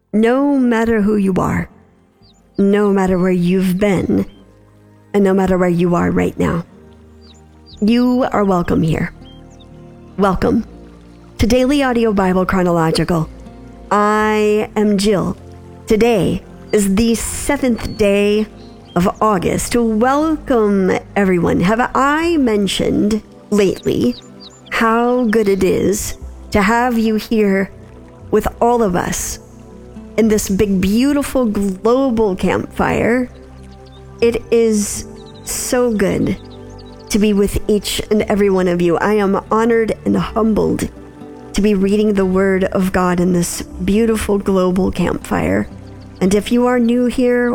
No matter who you are, no matter where you've been, and no matter where you are right now, you are welcome here. Welcome to Daily Audio Bible Chronological. I am Jill. Today is the 7th day of August. Welcome, everyone. Have I mentioned lately how good it is to have you here with all of us in this big, beautiful global campfire? It is so good to be with each and every one of you. I am honored and humbled to be reading the Word of God in this beautiful global campfire. And if you are new here,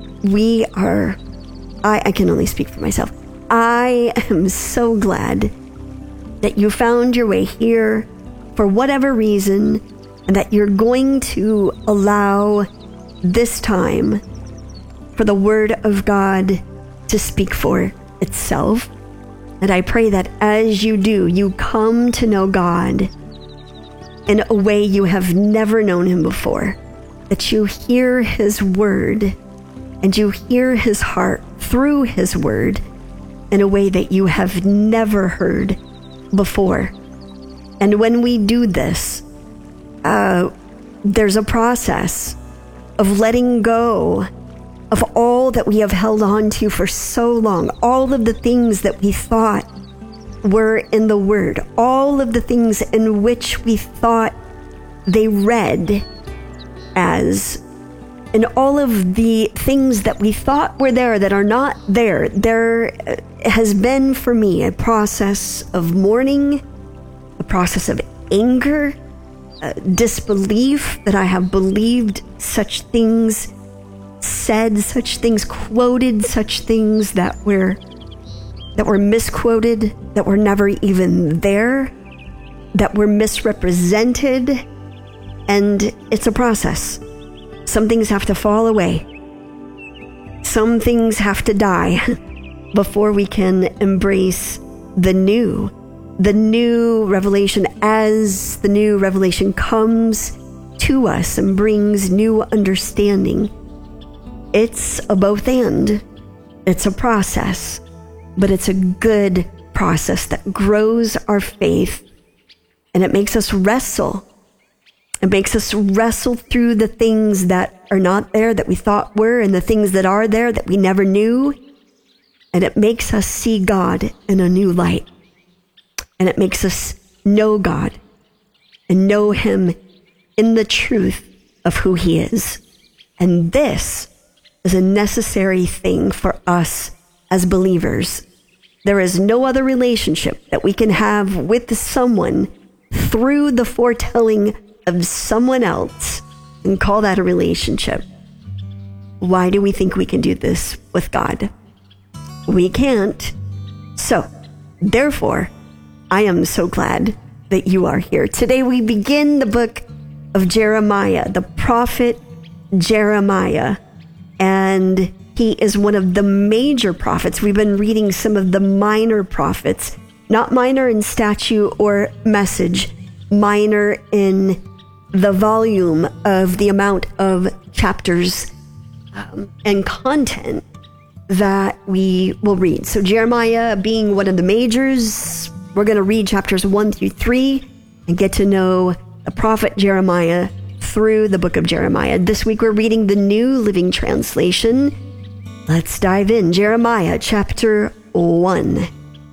I can only speak for myself. I am so glad that you found your way here for whatever reason, and that you're going to allow this time for the Word of God to speak for itself. And I pray that as you do, you come to know God in a way you have never known Him before. That you hear His Word and you hear His heart through His Word in a way that you have never heard before. And when we do this, there's a process of letting go of all that we have held on to for so long, all of the things that we thought were in the Word, all of the things in which we thought they read as, and all of the things that we thought were there that are not there. There has been for me a process of mourning, a process of anger, disbelief that I have believed such things, said such things, quoted such things that were misquoted, that were never even there, that were misrepresented. And it's a process. Some things have to fall away. Some things have to die before we can embrace the new revelation. As the new revelation comes to us and brings new understanding, it's a both and. It's a process, but it's a good process that grows our faith, and it makes us wrestle. It makes us wrestle through the things that are not there that we thought were, and the things that are there that we never knew. And it makes us see God in a new light. And it makes us know God and know Him in the truth of who He is. And this is a necessary thing for us as believers. There is no other relationship that we can have with someone through the foretelling of someone else and call that a relationship. Why do we think we can do this with God? We can't. So, therefore, I am so glad that you are here. Today we begin the book of Jeremiah, the prophet Jeremiah. And he is one of the major prophets. We've been reading some of the minor prophets, not minor in stature or message, minor in the volume of the amount of chapters and content that we will read. So Jeremiah being one of the majors, we're going to read chapters 1 through 3 and get to know the prophet Jeremiah through the book of Jeremiah. This week we're reading the New Living Translation. Let's dive in. Jeremiah chapter 1.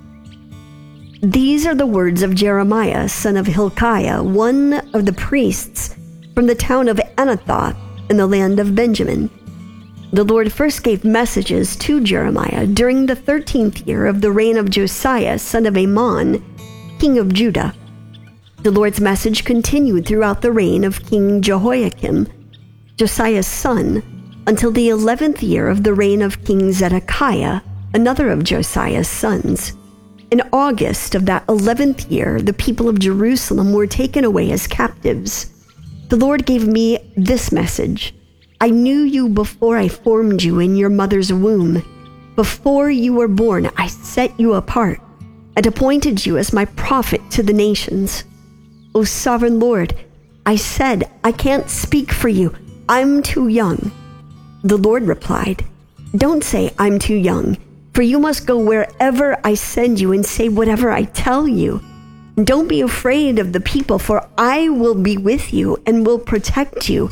These are the words of Jeremiah, son of Hilkiah, one of the priests from the town of Anathoth in the land of Benjamin. The Lord first gave messages to Jeremiah during the 13th year of the reign of Josiah, son of Amon, king of Judah. The Lord's message continued throughout the reign of King Jehoiakim, Josiah's son, until the 11th year of the reign of King Zedekiah, another of Josiah's sons. In August of that 11th year, the people of Jerusalem were taken away as captives. The Lord gave me this message. I knew you before I formed you in your mother's womb. Before you were born, I set you apart and appointed you as my prophet to the nations. O sovereign Lord, I said, I can't speak for you, I'm too young." The Lord replied, "Don't say I'm too young, for you must go wherever I send you and say whatever I tell you. Don't be afraid of the people, for I will be with you and will protect you.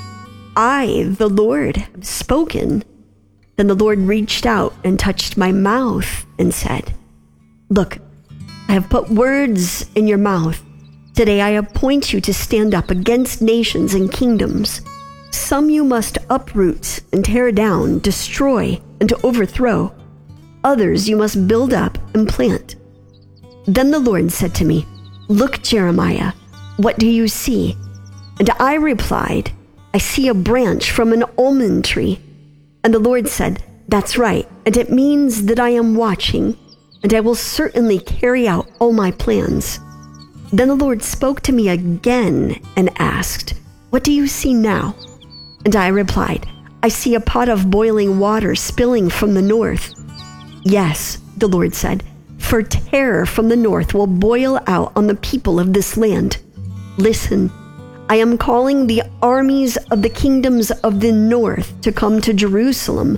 I, the Lord, have spoken." Then the Lord reached out and touched my mouth and said, "Look, I have put words in your mouth. Today I appoint you to stand up against nations and kingdoms. Some you must uproot and tear down, destroy and to overthrow. Others you must build up and plant." Then the Lord said to me, "Look, Jeremiah, what do you see?" And I replied, "I see a branch from an almond tree." And the Lord said, "That's right, and it means that I am watching, and I will certainly carry out all my plans." Then the Lord spoke to me again and asked, "What do you see now?" And I replied, "I see a pot of boiling water spilling from the north." "Yes," the Lord said, "for terror from the north will boil out on the people of this land. Listen, I am calling the armies of the kingdoms of the north to come to Jerusalem.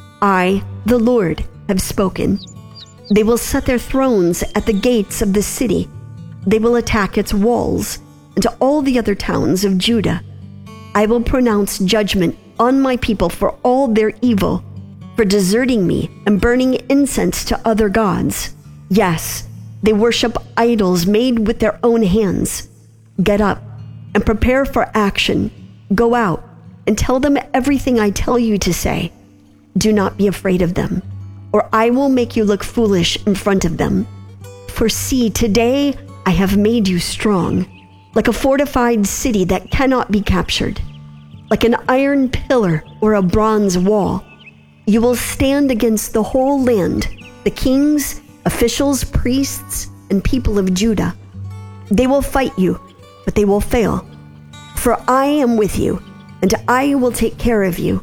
I, the Lord, have spoken. They will set their thrones at the gates of the city. They will attack its walls and all the other towns of Judah. I will pronounce judgment on my people for all their evil, for deserting me and burning incense to other gods. Yes, they worship idols made with their own hands. Get up and prepare for action. Go out and tell them everything I tell you to say. Do not be afraid of them, or I will make you look foolish in front of them. For see, today I have made you strong, like a fortified city that cannot be captured, like an iron pillar or a bronze wall. You will stand against the whole land, the kings, officials, priests, and people of Judah. They will fight you, but they will fail. For I am with you, and I will take care of you.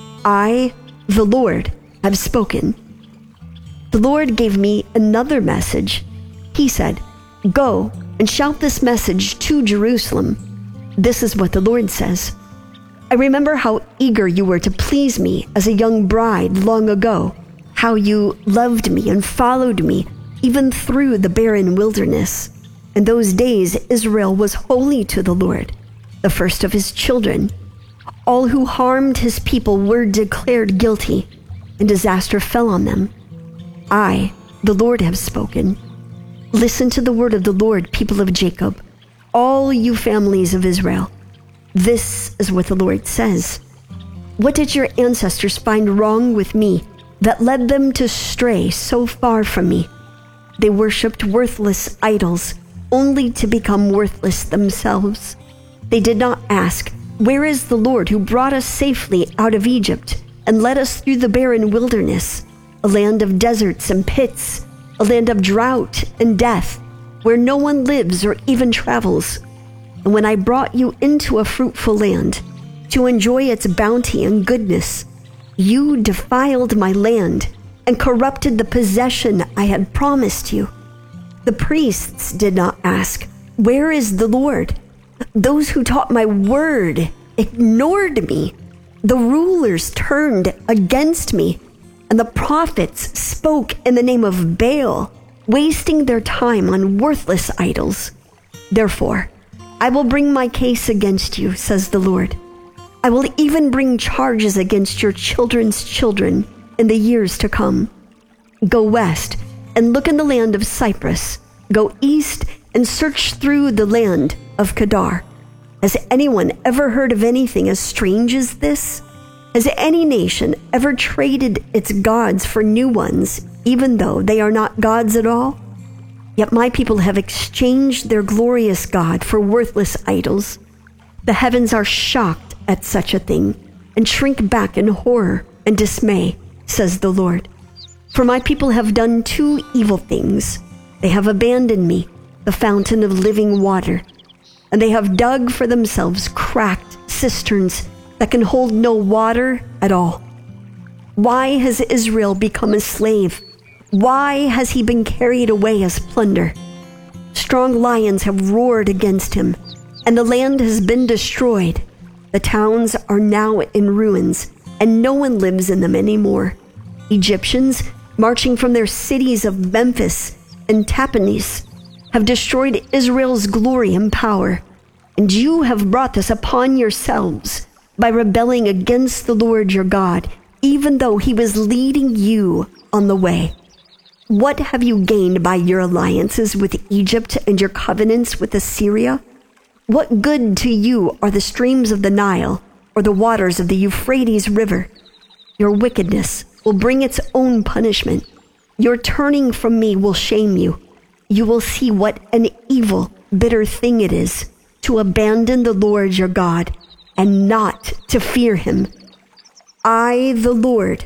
I, the Lord, have spoken." The Lord gave me another message. He said, "Go and shout this message to Jerusalem. This is what the Lord says. I remember how eager you were to please me as a young bride long ago, how you loved me and followed me even through the barren wilderness. In those days, Israel was holy to the Lord, the first of his children. All who harmed his people were declared guilty, and disaster fell on them. I, the Lord, have spoken. Listen to the word of the Lord, people of Jacob, all you families of Israel. This is what the Lord says. What did your ancestors find wrong with me that led them to stray so far from me? They worshipped worthless idols, only to become worthless themselves. They did not ask, 'Where is the Lord who brought us safely out of Egypt and led us through the barren wilderness, a land of deserts and pits, a land of drought and death, where no one lives or even travels? And when I brought you into a fruitful land to enjoy its bounty and goodness, you defiled my land and corrupted the possession I had promised you.' The priests did not ask, 'Where is the Lord?' Those who taught my word ignored me. The rulers turned against me, and the prophets spoke in the name of Baal, wasting their time on worthless idols. Therefore, I will bring my case against you, says the Lord. I will even bring charges against your children's children in the years to come. Go west and look in the land of Cyprus. Go east and search through the land of Kedar. Has anyone ever heard of anything as strange as this? Has any nation ever traded its gods for new ones, even though they are not gods at all? Yet my people have exchanged their glorious God for worthless idols. The heavens are shocked at such a thing and shrink back in horror and dismay, says the Lord. For my people have done two evil things. They have abandoned me, the fountain of living water, and they have dug for themselves cracked cisterns that can hold no water at all. Why has Israel become a slave? Why has he been carried away as plunder? Strong lions have roared against him, and the land has been destroyed. The towns are now in ruins, and no one lives in them anymore. Egyptians, marching from their cities of Memphis and Tahpanhes, have destroyed Israel's glory and power. And you have brought this upon yourselves by rebelling against the Lord your God, even though he was leading you on the way. What have you gained by your alliances with Egypt and your covenants with Assyria? What good to you are the streams of the Nile or the waters of the Euphrates River? Your wickedness will bring its own punishment. Your turning from me will shame you. You will see what an evil, bitter thing it is to abandon the Lord your God and not to fear him. I, the Lord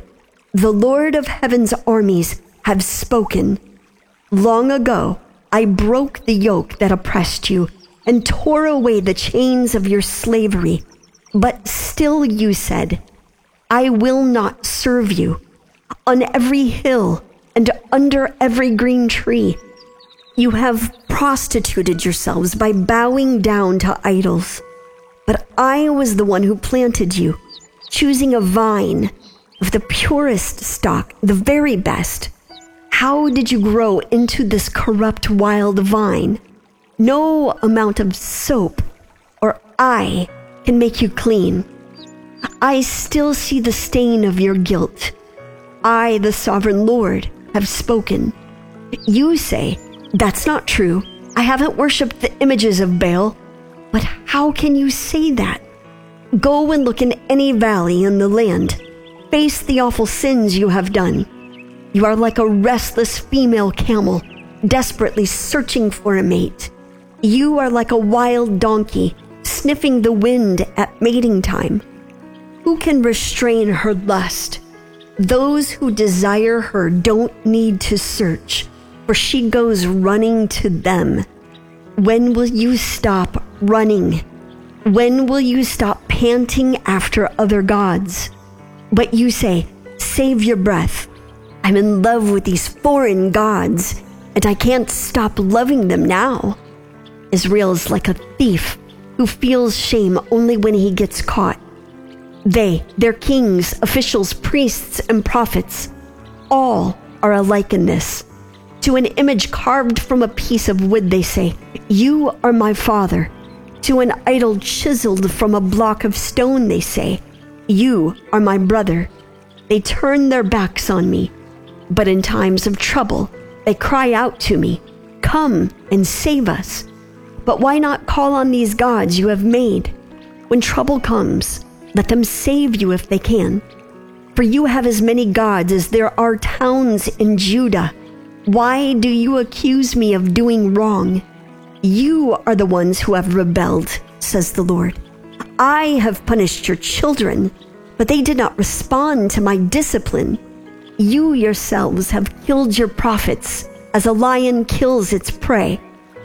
of heaven's armies, have spoken. Long ago, I broke the yoke that oppressed you and tore away the chains of your slavery. But still you said, I will not serve you. On every hill and under every green tree, you have prostituted yourselves by bowing down to idols. But I was the one who planted you, choosing a vine of the purest stock, the very best. How did you grow into this corrupt wild vine? No amount of soap or eye can make you clean. I still see the stain of your guilt. I, the sovereign Lord, have spoken. You say, that's not true. I haven't worshipped the images of Baal. But how can you say that? Go and look in any valley in the land. Face the awful sins you have done. You are like a restless female camel, desperately searching for a mate. You are like a wild donkey, sniffing the wind at mating time. Who can restrain her lust? Those who desire her don't need to search, for she goes running to them. When will you stop running? When will you stop panting after other gods? But you say, save your breath. I'm in love with these foreign gods, and I can't stop loving them now. Israel is like a thief who feels shame only when he gets caught. They, their kings, officials, priests, and prophets, all are alike in this. To an image carved from a piece of wood, they say, you are my father. To an idol chiseled from a block of stone, they say, you are my brother. They turn their backs on me, but in times of trouble, they cry out to me, come and save us. But why not call on these gods you have made? When trouble comes, let them save you if they can. For you have as many gods as there are towns in Judah. Why do you accuse me of doing wrong? You are the ones who have rebelled, says the Lord. I have punished your children, but they did not respond to my discipline. You yourselves have killed your prophets as a lion kills its prey.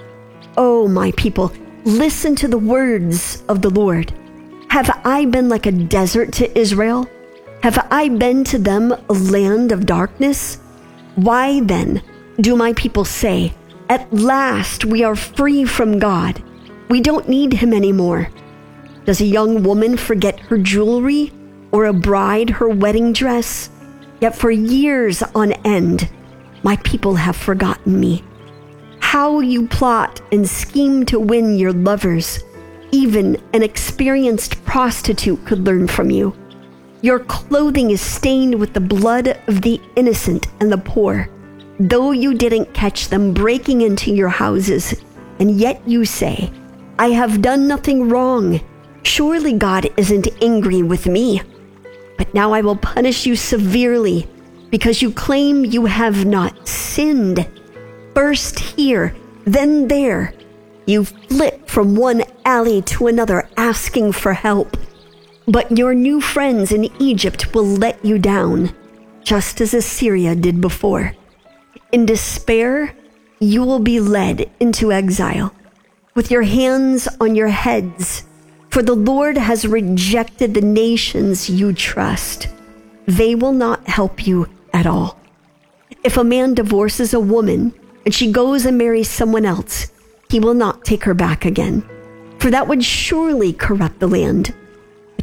Oh, my people, listen to the words of the Lord. Have I been like a desert to Israel? Have I been to them a land of darkness? Why then do my people say, at last we are free from God. We don't need him anymore. Does a young woman forget her jewelry, or a bride her wedding dress? Yet for years on end, my people have forgotten me. How you plot and scheme to win your lovers. Even an experienced prostitute could learn from you. Your clothing is stained with the blood of the innocent and the poor, though you didn't catch them breaking into your houses, and yet you say, I have done nothing wrong. Surely God isn't angry with me. But now I will punish you severely because you claim you have not sinned. First here, then there. You flit from one alley to another asking for help. But your new friends in Egypt will let you down, just as Assyria did before. In despair, you will be led into exile, with your hands on your heads, for the Lord has rejected the nations you trust. They will not help you at all. If a man divorces a woman and she goes and marries someone else, he will not take her back again, for that would surely corrupt the land.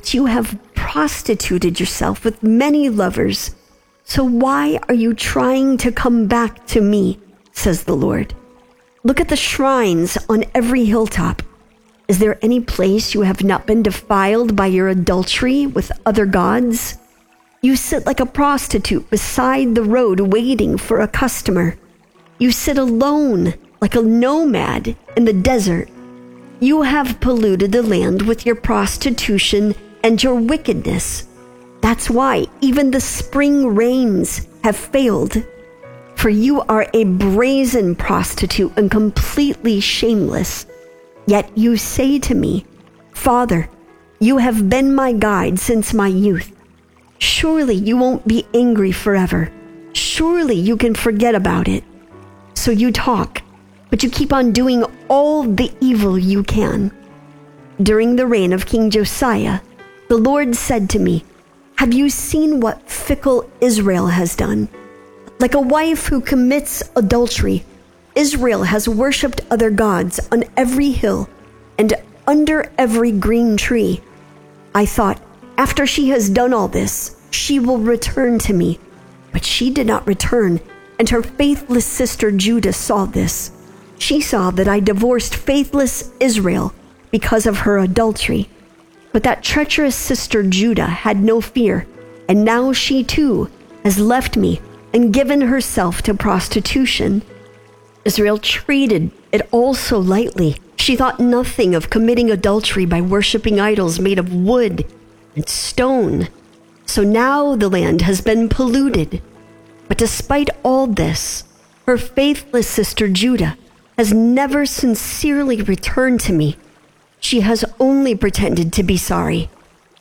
but you have prostituted yourself with many lovers. So why are you trying to come back to me, says the Lord? Look at the shrines on every hilltop. Is there any place you have not been defiled by your adultery with other gods? You sit like a prostitute beside the road waiting for a customer. You sit alone like a nomad in the desert. You have polluted the land with your prostitution and your wickedness. That's why even the spring rains have failed. For you are a brazen prostitute and completely shameless. Yet you say to me, Father, you have been my guide since my youth. Surely you won't be angry forever. Surely you can forget about it. So you talk, but you keep on doing all the evil you can. During the reign of King Josiah, the Lord said to me, have you seen what fickle Israel has done? Like a wife who commits adultery, Israel has worshipped other gods on every hill and under every green tree. I thought, after she has done all this, she will return to me. But she did not return, and her faithless sister Judah saw this. She saw that I divorced faithless Israel because of her adultery. But that treacherous sister Judah had no fear, and now she too has left me and given herself to prostitution. Israel treated it all so lightly. She thought nothing of committing adultery by worshiping idols made of wood and stone. So now the land has been polluted. But despite all this, her faithless sister Judah has never sincerely returned to me. She has only pretended to be sorry.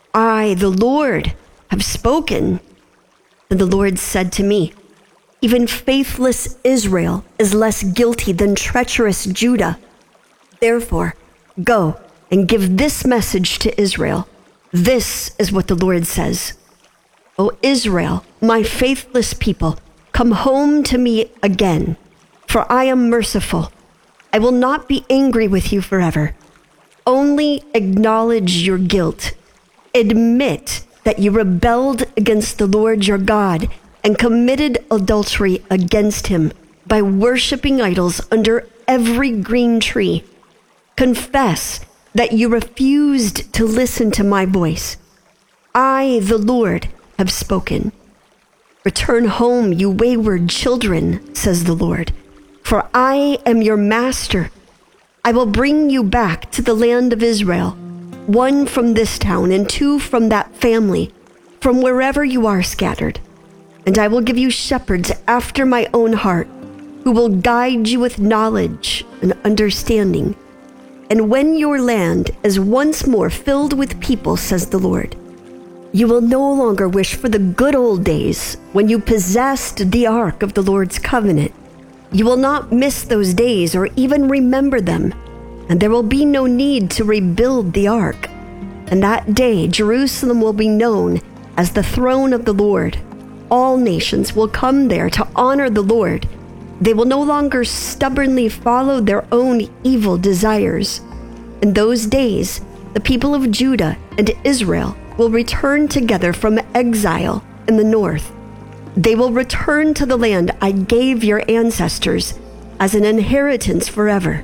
I, the Lord, have spoken. And the Lord said to me, even faithless Israel is less guilty than treacherous Judah. Therefore, go and give this message to Israel. This is what the Lord says. O Israel, my faithless people, come home to me again, for I am merciful. I will not be angry with you forever. Only acknowledge your guilt. Admit that you rebelled against the Lord your God and committed adultery against him by worshiping idols under every green tree. Confess that you refused to listen to my voice. I, the Lord, have spoken. Return home, you wayward children, says the Lord, for I am your master. I will bring you back to the land of Israel, one from this town and two from that family, from wherever you are scattered. And I will give you shepherds after my own heart, who will guide you with knowledge and understanding. And when your land is once more filled with people, says the Lord, you will no longer wish for the good old days when you possessed the ark of the Lord's covenant. You will not miss those days or even remember them, and there will be no need to rebuild the ark. And that day, Jerusalem will be known as the throne of the Lord. All nations will come there to honor the Lord. They will no longer stubbornly follow their own evil desires. In those days, the people of Judah and Israel will return together from exile in the north. They will return to the land I gave your ancestors as an inheritance forever.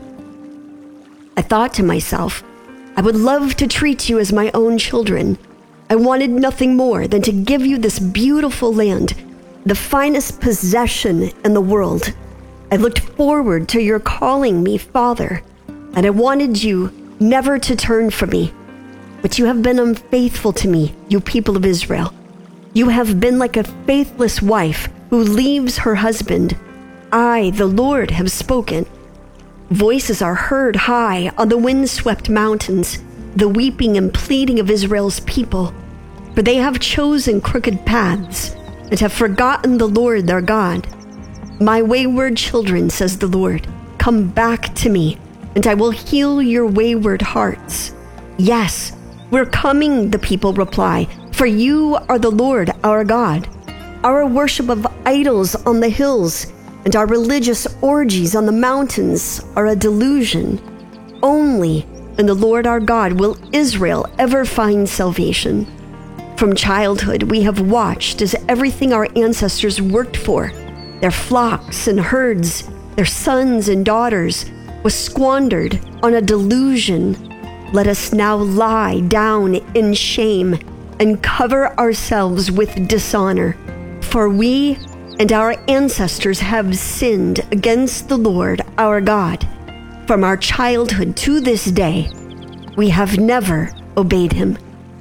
I thought to myself, I would love to treat you as my own children. I wanted nothing more than to give you this beautiful land, the finest possession in the world. I looked forward to your calling me Father, and I wanted you never to turn from me. But you have been unfaithful to me, you people of Israel. You have been like a faithless wife who leaves her husband. I, the Lord, have spoken. Voices are heard high on the windswept mountains, the weeping and pleading of Israel's people. For they have chosen crooked paths and have forgotten the Lord their God. My wayward children, says the Lord, come back to me, and I will heal your wayward hearts. Yes, we're coming, the people reply, for you are the Lord our God. Our worship of idols on the hills and our religious orgies on the mountains are a delusion. Only in the Lord our God will Israel ever find salvation. From childhood, we have watched as everything our ancestors worked for, their flocks and herds, their sons and daughters, was squandered on a delusion. Let us now lie down in shame and cover ourselves with dishonor, for we and our ancestors have sinned against the Lord our God. From our childhood to this day, we have never obeyed him.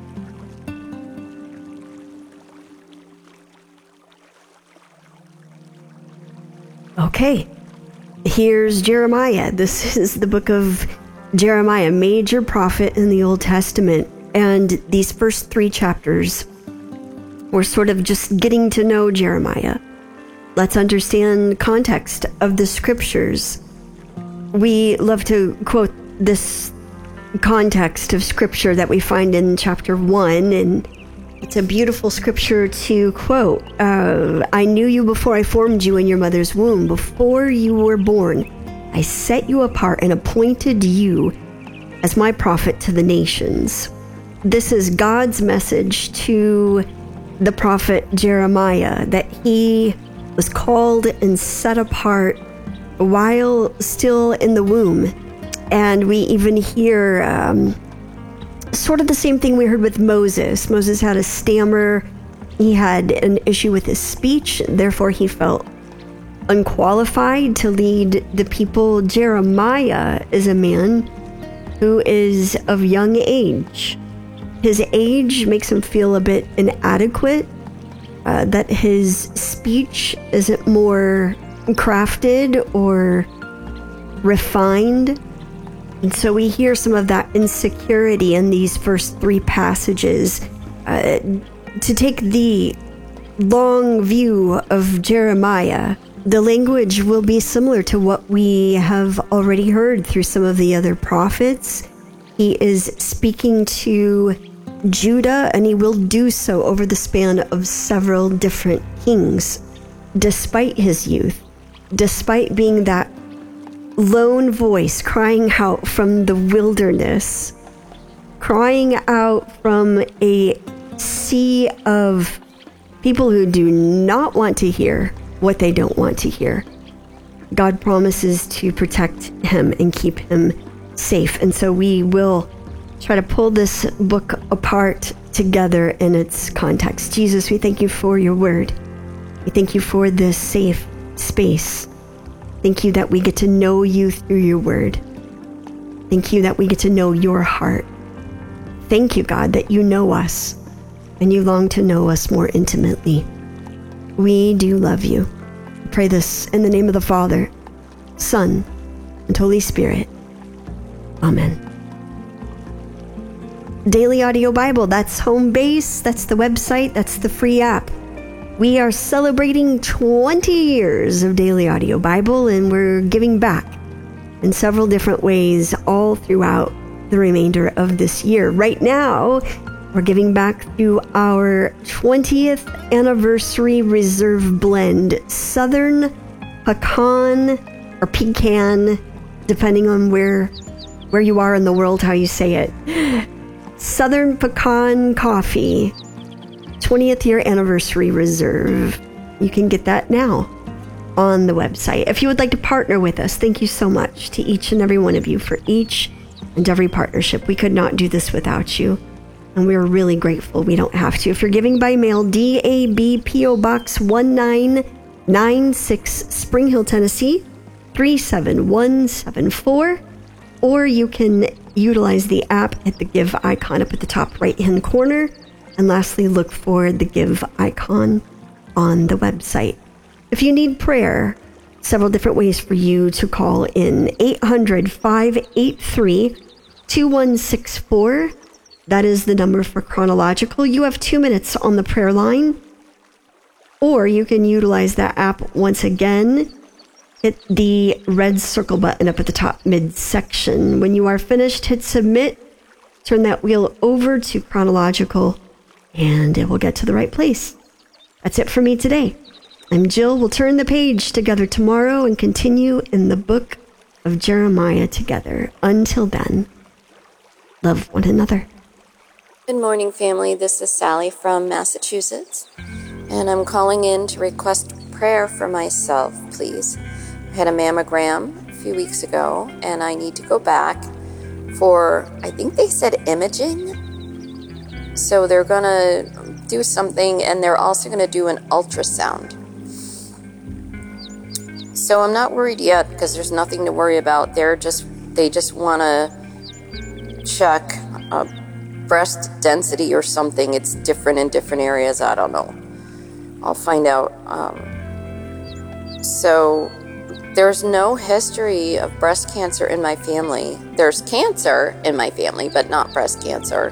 Okay, here's Jeremiah. This is the book of Jeremiah, major prophet in the Old Testament. And these first 3 chapters, we're sort of just getting to know Jeremiah. Let's understand context of the scriptures. We love to quote this context of scripture that we find in chapter 1, and it's a beautiful scripture to quote. I knew you before I formed you in your mother's womb. Before you were born, I set you apart and appointed you as my prophet to the nations. This is God's message to the prophet Jeremiah, that he was called and set apart while still in the womb. And we even hear sort of the same thing we heard with Moses. Moses had a stammer. He had an issue with his speech. Therefore, he felt unqualified to lead the people. Jeremiah is a man who is of young age. His age makes him feel a bit inadequate, that his speech isn't more crafted or refined. And so we hear some of that insecurity in these first 3 passages. To take the long view of Jeremiah, the language will be similar to what we have already heard through some of the other prophets. He is speaking to Judah, and he will do so over the span of several different kings. Despite his youth, despite being that lone voice crying out from the wilderness, crying out from a sea of people who do not want to hear what they don't want to hear, God promises to protect him and keep him safe. And so we will try to pull this book apart together in its context. Jesus, we thank you for your word. We thank you for this safe space. Thank you that we get to know you through your word. Thank you that we get to know your heart. Thank you, God, that you know us and you long to know us more intimately. We do love you. I pray this in the name of the Father, Son, and Holy Spirit. Amen. Daily Audio Bible, that's home base, that's the website, that's the free app. We are celebrating 20 years of Daily Audio Bible, and we're giving back in several different ways all throughout the remainder of this year. Right now, we're giving back through our 20th anniversary reserve blend, Southern Pecan or Pecan, depending on where you are in the world, how you say it. Southern Pecan Coffee, 20th year anniversary reserve. You can get that now on the website. If you would like to partner with us, thank you so much to each and every one of you for each and every partnership. We could not do this without you, and we're really grateful we don't have to. If you're giving by mail, DAB P.O. Box 1996, Spring Hill, Tennessee, 37174, or you can utilize the app, hit the Give icon up at the top right-hand corner, and lastly, look for the Give icon on the website. If you need prayer, several different ways for you to call in. 800-583-2164. That is the number for Chronological. You have 2 minutes on the prayer line. Or you can utilize that app once again. Hit the red circle button up at the top midsection. When you are finished, hit submit. Turn that wheel over to Chronological, and it will get to the right place. That's it for me today. I'm Jill. We'll turn the page together tomorrow and continue in the book of Jeremiah together. Until then, love one another. Good morning, family. This is Sally from Massachusetts, and I'm calling in to request prayer for myself, please. I had a mammogram a few weeks ago, and I need to go back for, I think they said imaging. So they're going to do something, and they're also going to do an ultrasound. So I'm not worried yet because there's nothing to worry about. They just want to check breast density or something. It's different in different areas. I don't know. I'll find out. So there's no history of breast cancer in my family. There's cancer in my family, but not breast cancer.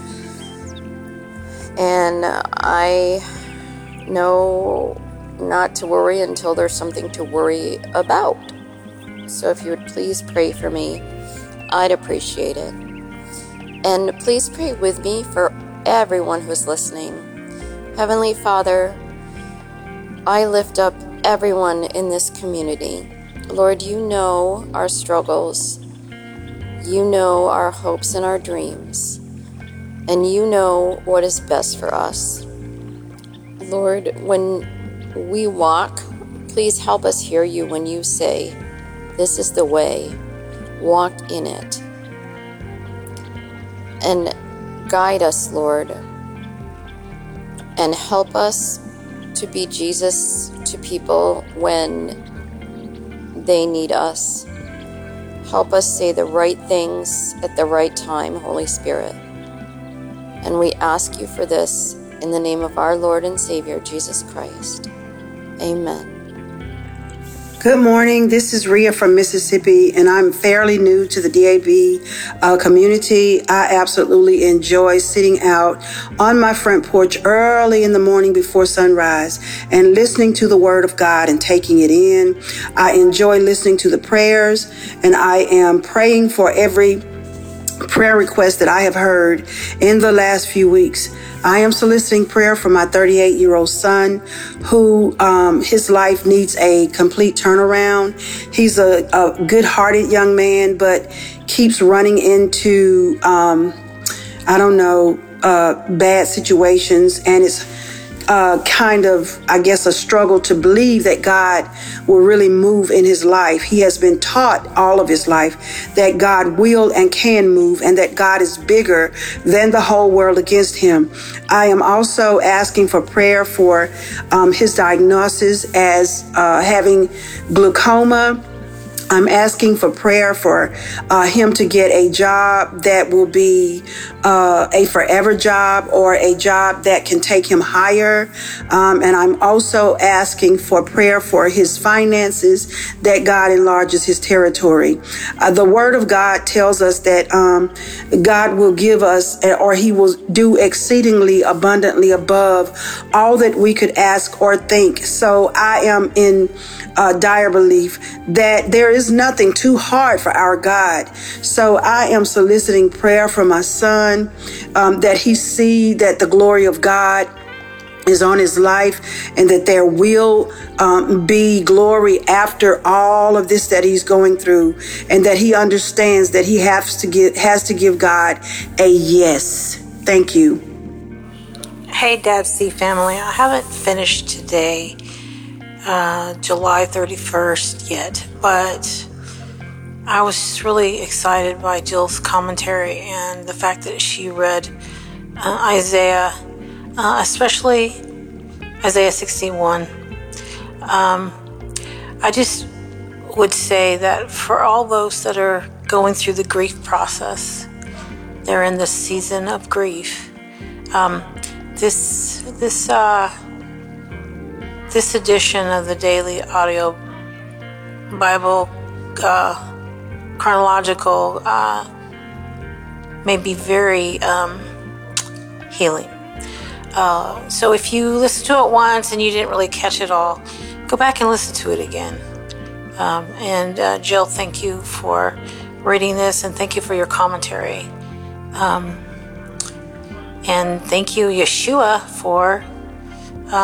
And I know not to worry until there's something to worry about. So if you would please pray for me, I'd appreciate it. And please pray with me for everyone who's listening. Heavenly Father, I lift up everyone in this community. Lord, you know our struggles. You know our hopes and our dreams. And you know what is best for us. Lord, when we walk, please help us hear you when you say, "This is the way, walk in it." And guide us, Lord, and help us to be Jesus to people when they need us. Help us say the right things at the right time, Holy Spirit. And we ask you for this in the name of our Lord and Savior, Jesus Christ. Amen. Good morning. This is Rhea from Mississippi, and I'm fairly new to the DAB community. I absolutely enjoy sitting out on my front porch early in the morning before sunrise and listening to the Word of God and taking it in. I enjoy listening to the prayers, and I am praying for every prayer request that I have heard in the last few weeks. I am soliciting prayer for my 38-year-old son who his life needs a complete turnaround. He's a good-hearted young man, but keeps running into, bad situations. And it's kind of, I guess, a struggle to believe that God will really move in his life. He has been taught all of his life that God will and can move, and that God is bigger than the whole world against him. I am also asking for prayer for his diagnosis as having glaucoma. I'm asking for prayer for him to get a job that will be a forever job, or a job that can take him higher. And I'm also asking for prayer for his finances, that God enlarges his territory. The Word of God tells us that God will give us, or he will do exceedingly abundantly above all that we could ask or think. So I am in dire belief that there is nothing too hard for our God. So I am soliciting prayer for my son, that he see that the glory of God is on his life, and that there will be glory after all of this that he's going through, and that he understands that he has to give God a yes. Thank you. Hey, Dab C family. I haven't finished today, July 31st yet, but I was just really excited by Jill's commentary and the fact that she read Isaiah, especially Isaiah 61. I just would say that for all those that are going through the grief process, they're in this season of grief. This edition of the Daily Audio Bible Chronological may be very healing. So if you listen to it once and you didn't really catch it all, go back and listen to it again. And Jill, thank you for reading this, and thank you for your commentary. And thank you, Yeshua, for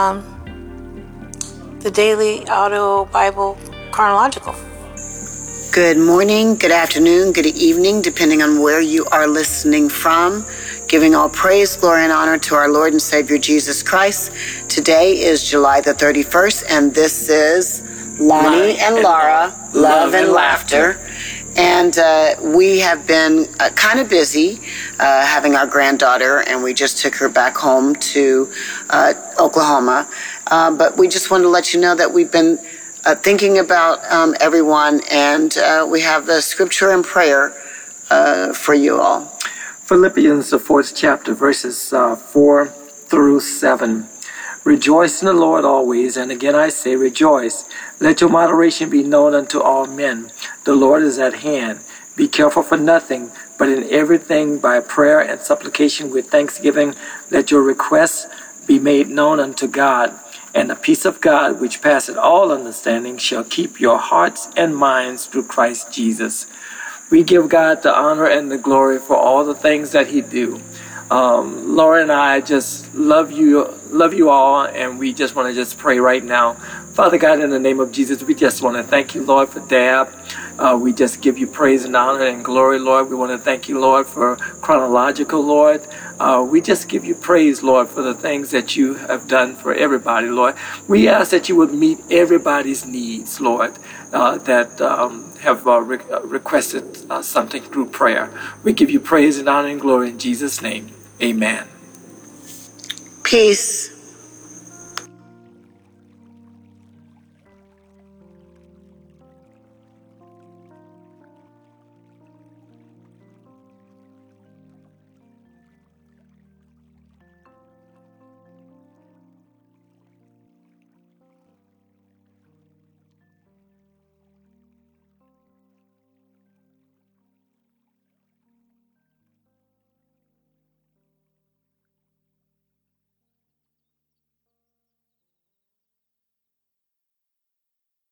the Daily Audio Bible Chronological. Good morning, good afternoon, good evening, depending on where you are listening from. Giving all praise, glory, and honor to our Lord and Savior Jesus Christ. Today is July the 31st, and this is Lonnie and Laura, Love and Laughter. And we have been kind of busy having our granddaughter, and we just took her back home to Oklahoma. But we just wanted to let you know that we've been thinking about everyone, and we have the scripture and prayer for you all. Philippians, the 4th chapter, verses 4 through 7. Rejoice in the Lord always, and again I say rejoice. Let your moderation be known unto all men. The Lord is at hand. Be careful for nothing, but in everything by prayer and supplication with thanksgiving, let your requests be made known unto God. And the peace of God, which passeth all understanding, shall keep your hearts and minds through Christ Jesus. We give God the honor and the glory for all the things that He do. Laura and I just love you all, and we just want to just pray right now. Father God, in the name of Jesus, we just want to thank you, Lord, for Dab. We just give you praise and honor and glory, Lord. We want to thank you, Lord, for Chronological, Lord. We just give you praise, Lord, for the things that you have done for everybody, Lord. We ask that you would meet everybody's needs, Lord, that have requested something through prayer. We give you praise and honor and glory in Jesus' name. Amen. Peace.